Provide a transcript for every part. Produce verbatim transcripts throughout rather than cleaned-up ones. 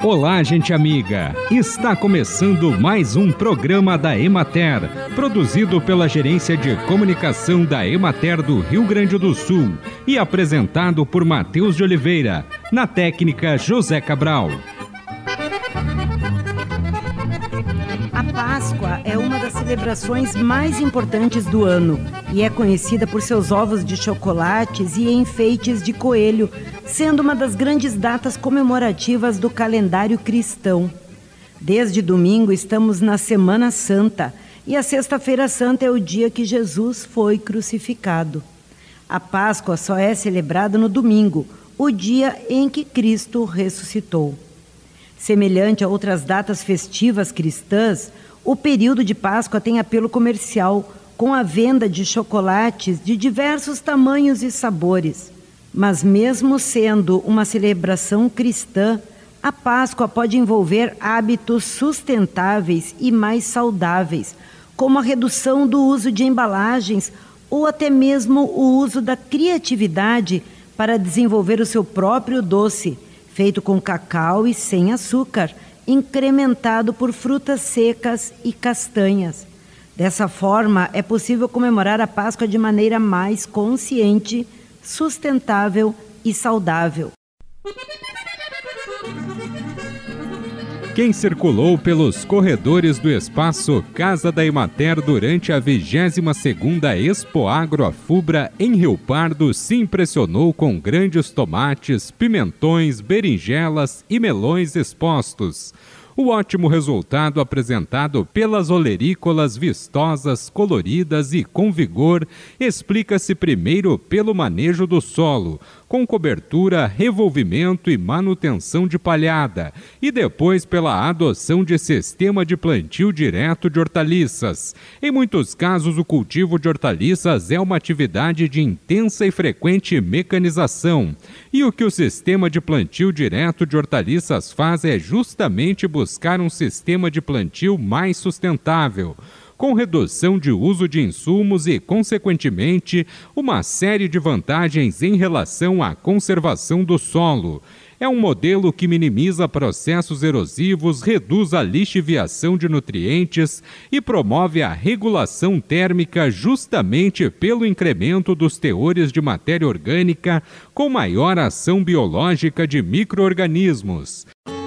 Olá, gente amiga! Está começando mais um programa da Emater, produzido pela Gerência de Comunicação da Emater do Rio Grande do Sul e apresentado por Matheus de Oliveira, na técnica José Cabral. A Páscoa é uma das celebrações mais importantes do ano e é conhecida por seus ovos de chocolates e enfeites de coelho, sendo uma das grandes datas comemorativas do calendário cristão. Desde domingo estamos na Semana Santa e a Sexta-feira Santa é o dia que Jesus foi crucificado. A Páscoa só é celebrada no domingo, o dia em que Cristo ressuscitou. Semelhante a outras datas festivas cristãs, o período de Páscoa tem apelo comercial, com a venda de chocolates de diversos tamanhos e sabores. Mas mesmo sendo uma celebração cristã, a Páscoa pode envolver hábitos sustentáveis e mais saudáveis, como a redução do uso de embalagens ou até mesmo o uso da criatividade para desenvolver o seu próprio doce, feito com cacau e sem açúcar, incrementado por frutas secas e castanhas. Dessa forma, é possível comemorar a Páscoa de maneira mais consciente, sustentável e saudável. Quem circulou pelos corredores do espaço Casa da Emater durante a vigésima segunda Expo Agro Afubra em Rio Pardo se impressionou com grandes tomates, pimentões, berinjelas e melões expostos. O ótimo resultado apresentado pelas olerícolas vistosas, coloridas e com vigor explica-se primeiro pelo manejo do solo, com cobertura, revolvimento e manutenção de palhada, e depois pela adoção de sistema de plantio direto de hortaliças. Em muitos casos, o cultivo de hortaliças é uma atividade de intensa e frequente mecanização, e o que o sistema de plantio direto de hortaliças faz é justamente buscar um sistema de plantio mais sustentável, com redução de uso de insumos e, consequentemente, uma série de vantagens em relação à conservação do solo. É um modelo que minimiza processos erosivos, reduz a lixiviação de nutrientes e promove a regulação térmica justamente pelo incremento dos teores de matéria orgânica com maior ação biológica de micro-organismos.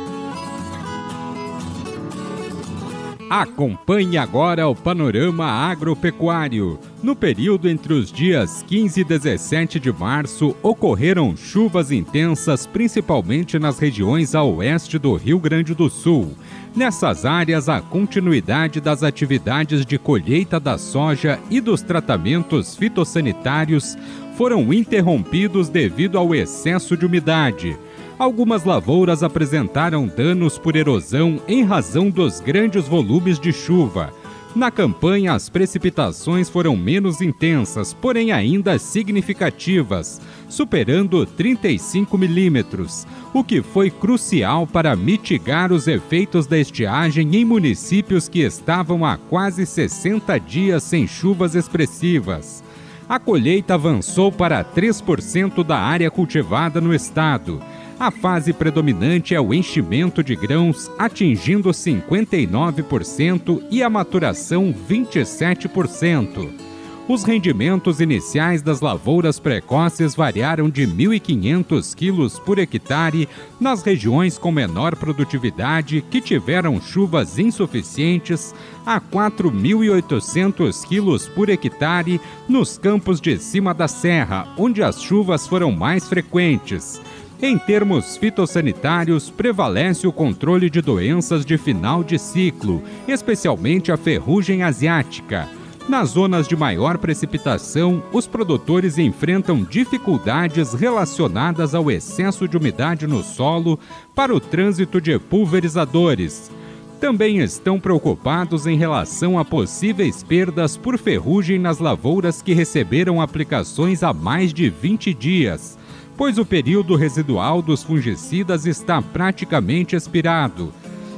Acompanhe agora o panorama agropecuário. No período entre os dias quinze e dezessete de março, ocorreram chuvas intensas, principalmente nas regiões a oeste do Rio Grande do Sul. Nessas áreas, a continuidade das atividades de colheita da soja e dos tratamentos fitossanitários foram interrompidos devido ao excesso de umidade. Algumas lavouras apresentaram danos por erosão em razão dos grandes volumes de chuva. Na campanha, as precipitações foram menos intensas, porém ainda significativas, superando trinta e cinco milímetros, o que foi crucial para mitigar os efeitos da estiagem em municípios que estavam há quase sessenta dias sem chuvas expressivas. A colheita avançou para três por cento da área cultivada no estado. A fase predominante é o enchimento de grãos, atingindo cinquenta e nove por cento e a maturação vinte e sete por cento. Os rendimentos iniciais das lavouras precoces variaram de mil e quinhentos quilos por hectare nas regiões com menor produtividade que tiveram chuvas insuficientes a quatro mil e oitocentos quilos por hectare nos campos de cima da serra, onde as chuvas foram mais frequentes. Em termos fitossanitários, prevalece o controle de doenças de final de ciclo, especialmente a ferrugem asiática. Nas zonas de maior precipitação, os produtores enfrentam dificuldades relacionadas ao excesso de umidade no solo para o trânsito de pulverizadores. Também estão preocupados em relação a possíveis perdas por ferrugem nas lavouras que receberam aplicações há mais de vinte dias, pois o período residual dos fungicidas está praticamente expirado.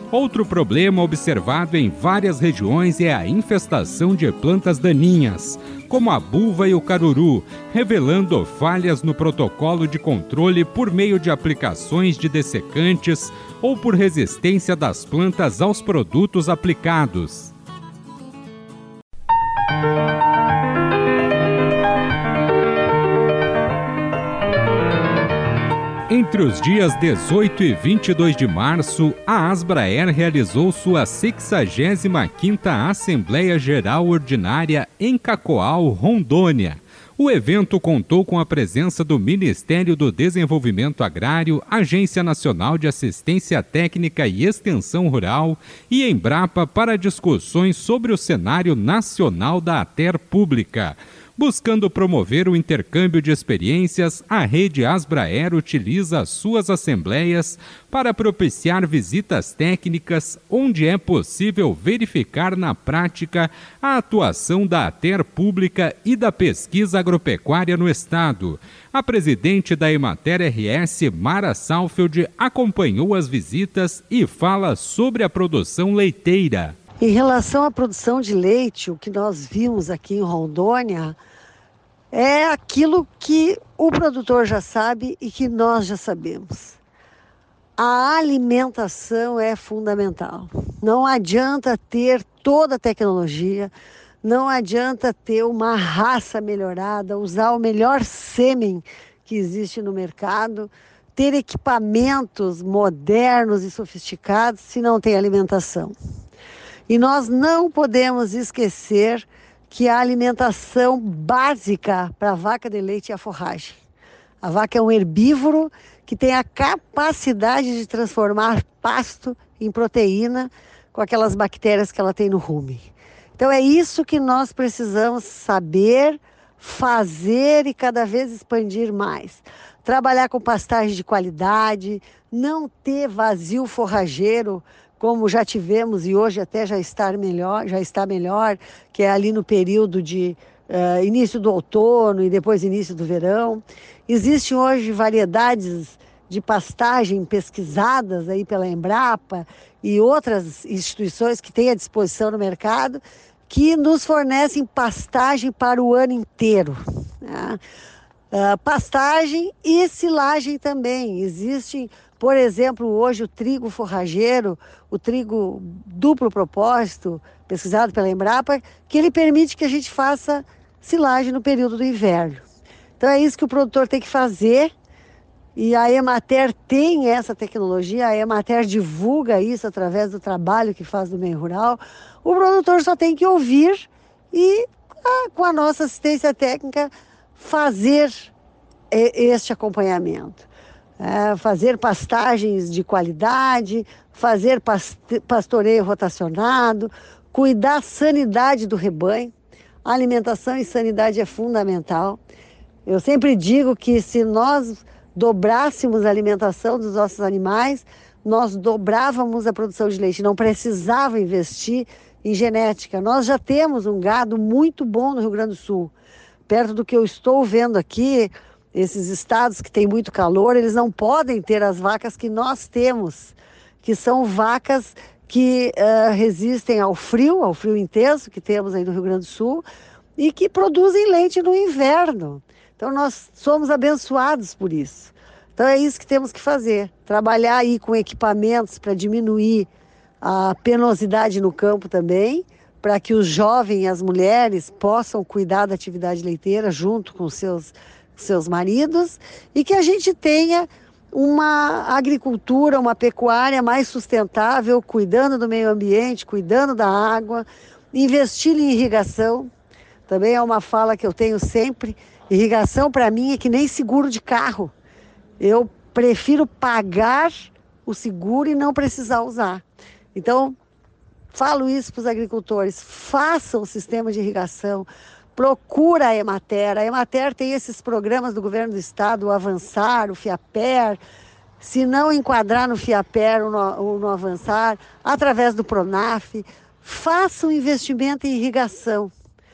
Outro problema observado em várias regiões é a infestação de plantas daninhas, como a buva e o caruru, revelando falhas no protocolo de controle por meio de aplicações de dessecantes ou por resistência das plantas aos produtos aplicados. Entre os dias dezoito e vinte e dois de março, a Asbraer realizou sua sexagésima quinta Assembleia Geral Ordinária em Cacoal, Rondônia. O evento contou com a presença do Ministério do Desenvolvimento Agrário, Agência Nacional de Assistência Técnica e Extensão Rural e Embrapa para discussões sobre o cenário nacional da Ater Pública. Buscando promover o intercâmbio de experiências, a rede Asbraer utiliza suas assembleias para propiciar visitas técnicas onde é possível verificar na prática a atuação da Ater Pública e da pesquisa agropecuária no Estado. A presidente da Emater R S, Mara Salfeld, acompanhou as visitas e fala sobre a produção leiteira. Em relação à produção de leite, o que nós vimos aqui em Rondônia é aquilo que o produtor já sabe e que nós já sabemos. A alimentação é fundamental. Não adianta ter toda a tecnologia, não adianta ter uma raça melhorada, usar o melhor sêmen que existe no mercado, ter equipamentos modernos e sofisticados se não tem alimentação. E nós não podemos esquecer que a alimentação básica para a vaca de leite é a forragem. A vaca é um herbívoro que tem a capacidade de transformar pasto em proteína com aquelas bactérias que ela tem no rumen. Então é isso que nós precisamos saber, fazer e cada vez expandir mais. Trabalhar com pastagem de qualidade, não ter vazio forrageiro, como já tivemos e hoje até já está melhor, já está melhor, que é ali no período de uh, início do outono e depois início do verão. Existem hoje variedades de pastagem pesquisadas aí pela Embrapa e outras instituições que têm à disposição no mercado, que nos fornecem pastagem para o ano inteiro, né? Uh, pastagem e silagem também. Existem, por exemplo, hoje o trigo forrageiro, o trigo duplo propósito, pesquisado pela Embrapa, que ele permite que a gente faça silagem no período do inverno. Então é isso que o produtor tem que fazer, e a Emater tem essa tecnologia, a Emater divulga isso através do trabalho que faz no meio rural. O produtor só tem que ouvir e, ah, com a nossa assistência técnica, fazer este acompanhamento. É, fazer pastagens de qualidade, fazer pastoreio rotacionado, cuidar da sanidade do rebanho. A alimentação e sanidade é fundamental. Eu sempre digo que se nós dobrássemos a alimentação dos nossos animais, nós dobrávamos a produção de leite, não precisava investir em genética. Nós já temos um gado muito bom no Rio Grande do Sul. Perto do que eu estou vendo aqui, esses estados que têm muito calor, eles não podem ter as vacas que nós temos, que são vacas que uh, resistem ao frio, ao frio intenso que temos aí no Rio Grande do Sul, e que produzem leite no inverno. Então nós somos abençoados por isso. Então é isso que temos que fazer, trabalhar aí com equipamentos para diminuir a penosidade no campo também, para que os jovens e as mulheres possam cuidar da atividade leiteira junto com seus, seus maridos e que a gente tenha uma agricultura, uma pecuária mais sustentável, cuidando do meio ambiente, cuidando da água, investir em irrigação. Também é uma fala que eu tenho sempre, irrigação para mim é que nem seguro de carro. Eu prefiro pagar o seguro e não precisar usar. Então, falo isso para os agricultores, façam o sistema de irrigação, procura a Emater. A Emater tem esses programas do governo do estado, o Avançar, o FIAPER. Se não enquadrar no FIAPER ou no, ou no Avançar, através do PRONAF, faça um investimento em irrigação.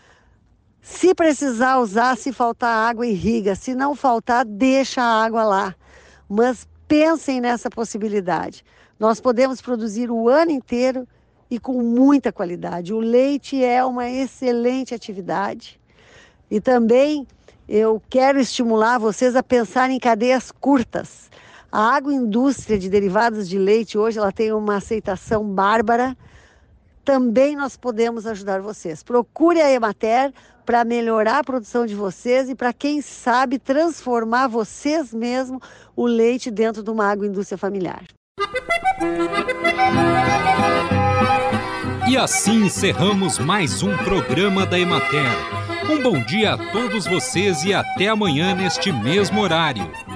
Se precisar usar, se faltar água, irriga. Se não faltar, deixa a água lá. Mas pensem nessa possibilidade. Nós podemos produzir o ano inteiro e com muita qualidade. O leite é uma excelente atividade. E também eu quero estimular vocês a pensar em cadeias curtas. A agroindústria de derivados de leite hoje ela tem uma aceitação bárbara. Também nós podemos ajudar vocês. Procure a Emater para melhorar a produção de vocês e para, quem sabe, transformar vocês mesmos o leite dentro de uma agroindústria familiar. E assim encerramos mais um programa da Emater. Um bom dia a todos vocês e até amanhã neste mesmo horário.